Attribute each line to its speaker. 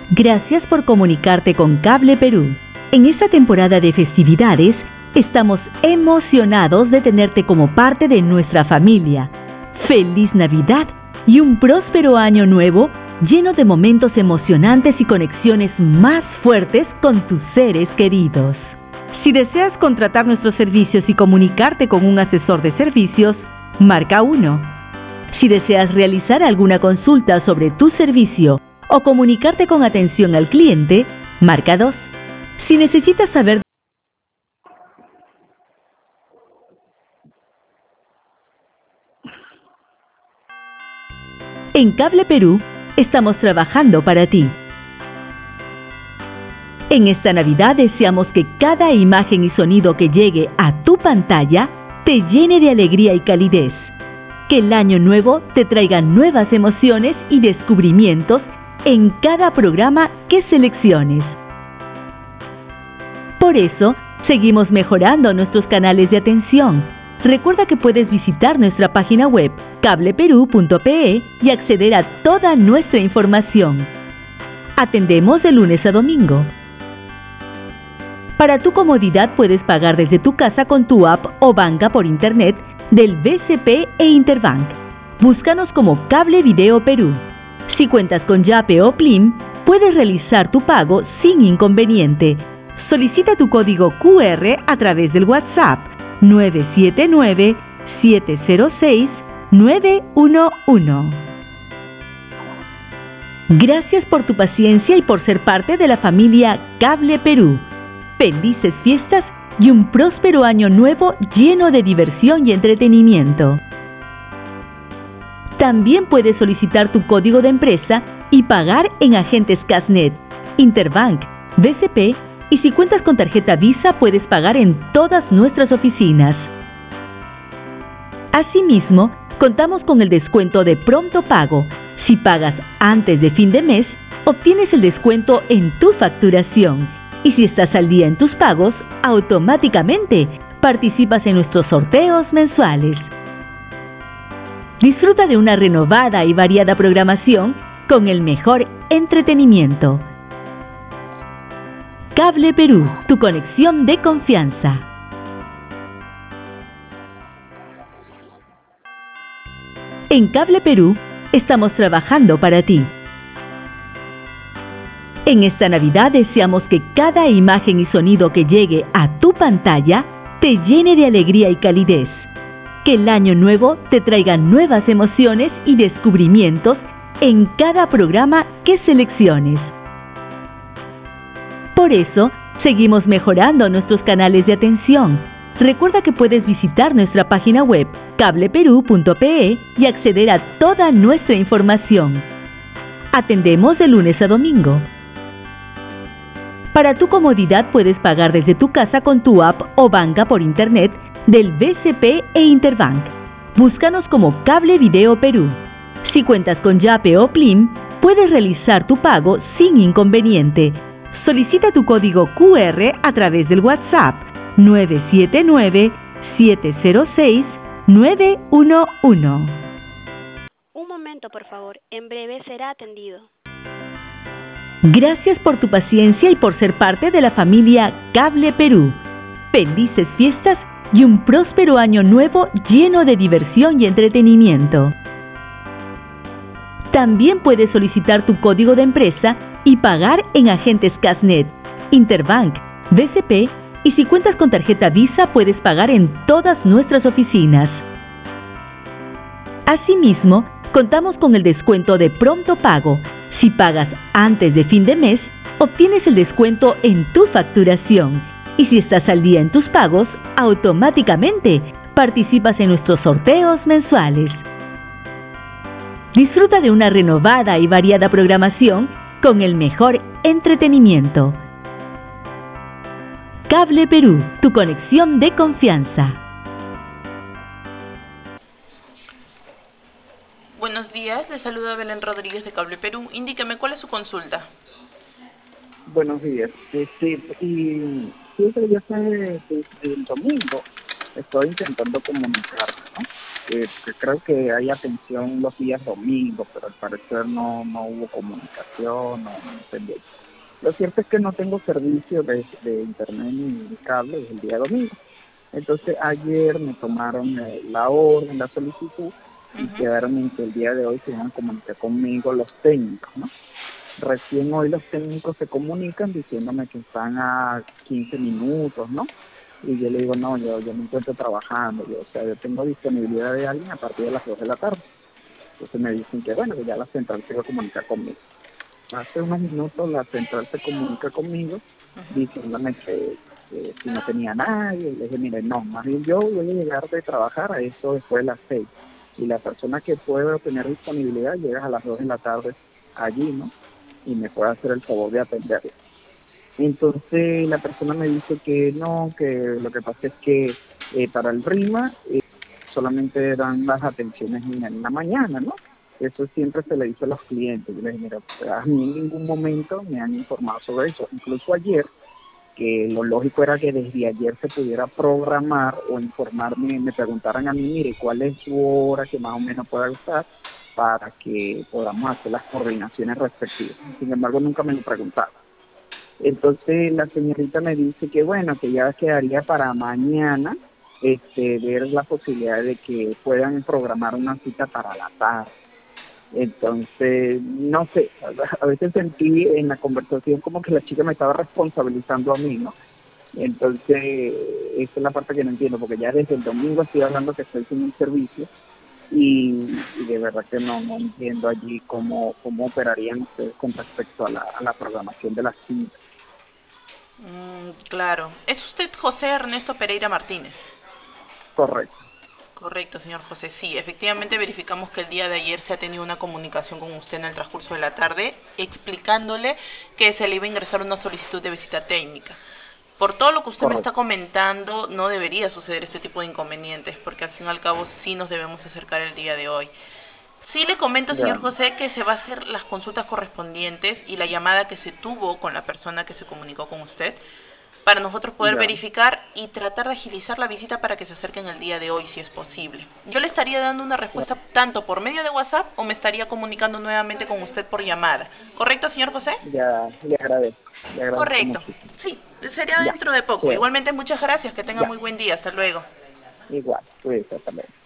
Speaker 1: Gracias por comunicarte con Cable Perú. En esta temporada de festividades, estamos emocionados de tenerte como parte de nuestra familia. ¡Feliz Navidad y un próspero año nuevo lleno de momentos emocionantes y conexiones más fuertes con tus seres queridos! Si deseas contratar nuestros servicios y comunicarte con un asesor de servicios, marca 1. Si deseas realizar alguna consulta sobre tu servicio o comunicarte con atención al cliente, marca 2. Si necesitas saber en Cable Perú, estamos trabajando para ti. En esta Navidad deseamos que cada imagen y sonido que llegue a tu pantalla te llene de alegría y calidez. Que el año nuevo te traiga nuevas emociones y descubrimientos en cada programa que selecciones. Por eso, seguimos mejorando nuestros canales de atención. Recuerda que puedes visitar nuestra página web cableperú.pe y acceder a toda nuestra información. Atendemos de lunes a domingo. Para tu comodidad puedes pagar desde tu casa con tu app o banca por internet del BCP e Interbank. Búscanos como Cable Video Perú. Si cuentas con Yape o Plim, puedes realizar tu pago sin inconveniente. Solicita tu código QR a través del WhatsApp 979-706-911. Gracias por tu paciencia y por ser parte de la familia Cable Perú. Felices fiestas y un próspero año nuevo lleno de diversión y entretenimiento. También puedes solicitar tu código de empresa y pagar en agentes Casnet, Interbank, BCP y si cuentas con tarjeta Visa puedes pagar en todas nuestras oficinas. Asimismo, contamos con el descuento de pronto pago. Si pagas antes de fin de mes, obtienes el descuento en tu facturación. Y si estás al día en tus pagos, automáticamente participas en nuestros sorteos mensuales. Disfruta de una renovada y variada programación con el mejor entretenimiento. Cable Perú, tu conexión de confianza. En Cable Perú, estamos trabajando para ti. En esta Navidad deseamos que cada imagen y sonido que llegue a tu pantalla te llene de alegría y calidez. Que el año nuevo te traiga nuevas emociones y descubrimientos en cada programa que selecciones. Por eso, seguimos mejorando nuestros canales de atención. Recuerda que puedes visitar nuestra página web cableperú.pe y acceder a toda nuestra información. Atendemos de lunes a domingo. Para tu comodidad puedes pagar desde tu casa con tu app o banca por internet del BCP e Interbank. Búscanos como Cable Video Perú. Si cuentas con Yape o Plim, puedes realizar tu pago sin inconveniente. Solicita tu código QR a través del WhatsApp 979-706-911.
Speaker 2: Un momento, por favor. En breve será atendido.
Speaker 1: Gracias por tu paciencia y por ser parte de la familia Cable Perú. Felices fiestas y un próspero año nuevo lleno de diversión y entretenimiento. También puedes solicitar tu código de empresa y pagar en agentes Casnet, Interbank, BCP y si cuentas con tarjeta Visa puedes pagar en todas nuestras oficinas. Asimismo, contamos con el descuento de pronto pago. Si pagas antes de fin de mes, obtienes el descuento en tu facturación. Y si estás al día en tus pagos, automáticamente participas en nuestros sorteos mensuales. Disfruta de una renovada y variada programación con el mejor entretenimiento. Cable Perú, tu conexión de confianza.
Speaker 3: Buenos días, le saluda Belén Rodríguez de Cable Perú. Indíqueme cuál es su consulta.
Speaker 4: Buenos días. Y sí, ya desde el domingo estoy intentando comunicarme, ¿no? que creo que hay atención los días domingos, pero al parecer no hubo comunicación, no entendí. Lo cierto es que no tengo servicio de internet ni cable desde el día domingo. Entonces ayer me tomaron la orden, la solicitud, y
Speaker 3: Ujú.
Speaker 4: quedaron en que el día de hoy se iban a comunicar conmigo los técnicos, ¿no? Recién hoy los técnicos se comunican diciéndome que están a 15 minutos, ¿no? Y yo le digo, no, yo me encuentro trabajando, o sea, yo tengo disponibilidad de alguien a partir de las 2 de la tarde. Entonces me dicen que bueno, que ya la central se va a comunicar conmigo. Hace unos minutos la central se comunica conmigo diciéndome que si no tenía nadie. Y le dije, mire, no, más bien yo voy a llegar de trabajar a eso después de las 6. Y la persona que puede tener disponibilidad llega a las 2 de la tarde allí, ¿no? Y me puede hacer el favor de atenderlo. Entonces la persona me dice que no, que lo que pasa es que para el RIMA solamente dan las atenciones en la mañana, ¿no? Eso siempre se le dice a los clientes. Yo les digo, mira, a mí en ningún momento me han informado sobre eso. Incluso ayer, que lo lógico era que desde ayer se pudiera programar o informarme, me preguntaran a mí, mire, ¿cuál es su hora que más o menos pueda usar para que podamos hacer las coordinaciones respectivas? Sin embargo, nunca me lo preguntaron. Entonces la señorita me dice que bueno, que ya quedaría para mañana ver la posibilidad de que puedan programar una cita para la tarde. Entonces, no sé, a veces sentí en la conversación como que la chica me estaba responsabilizando a mí, ¿no? Entonces, esa es la parte que no entiendo, porque ya desde el domingo estoy hablando que estoy sin un servicio y de verdad que no entiendo allí cómo operarían ustedes con respecto a la programación de las citas.
Speaker 3: Claro. ¿Es usted José Ernesto Pereira Martínez?
Speaker 4: Correcto.
Speaker 3: Correcto, señor José. Sí, efectivamente verificamos que el día de ayer se ha tenido una comunicación con usted en el transcurso de la tarde explicándole que se le iba a ingresar una solicitud de visita técnica. Por todo lo que usted me está
Speaker 4: Correcto.
Speaker 3: comentando, no debería suceder este tipo de inconvenientes, porque al fin y al cabo sí nos debemos acercar el día de hoy. Sí le comento, señor
Speaker 4: Ya,
Speaker 3: José, que se va a hacer las consultas correspondientes y la llamada que se tuvo con la persona que se comunicó con usted para nosotros poder
Speaker 4: ya,
Speaker 3: verificar y tratar de agilizar la visita para que se acerquen el día de hoy, si es posible. Yo le estaría dando una
Speaker 4: ya,
Speaker 3: respuesta tanto por medio de WhatsApp o me estaría comunicando nuevamente con usted por llamada. ¿Correcto, señor José?
Speaker 4: ya, le agradezco
Speaker 3: Correcto.
Speaker 4: muchísimo.
Speaker 3: Sí, sería
Speaker 4: Ya,
Speaker 3: dentro de poco.
Speaker 4: chévere,
Speaker 3: Igualmente, muchas gracias. Que tenga
Speaker 4: ya,
Speaker 3: muy buen día. Hasta luego.
Speaker 4: igual, pues hasta luego.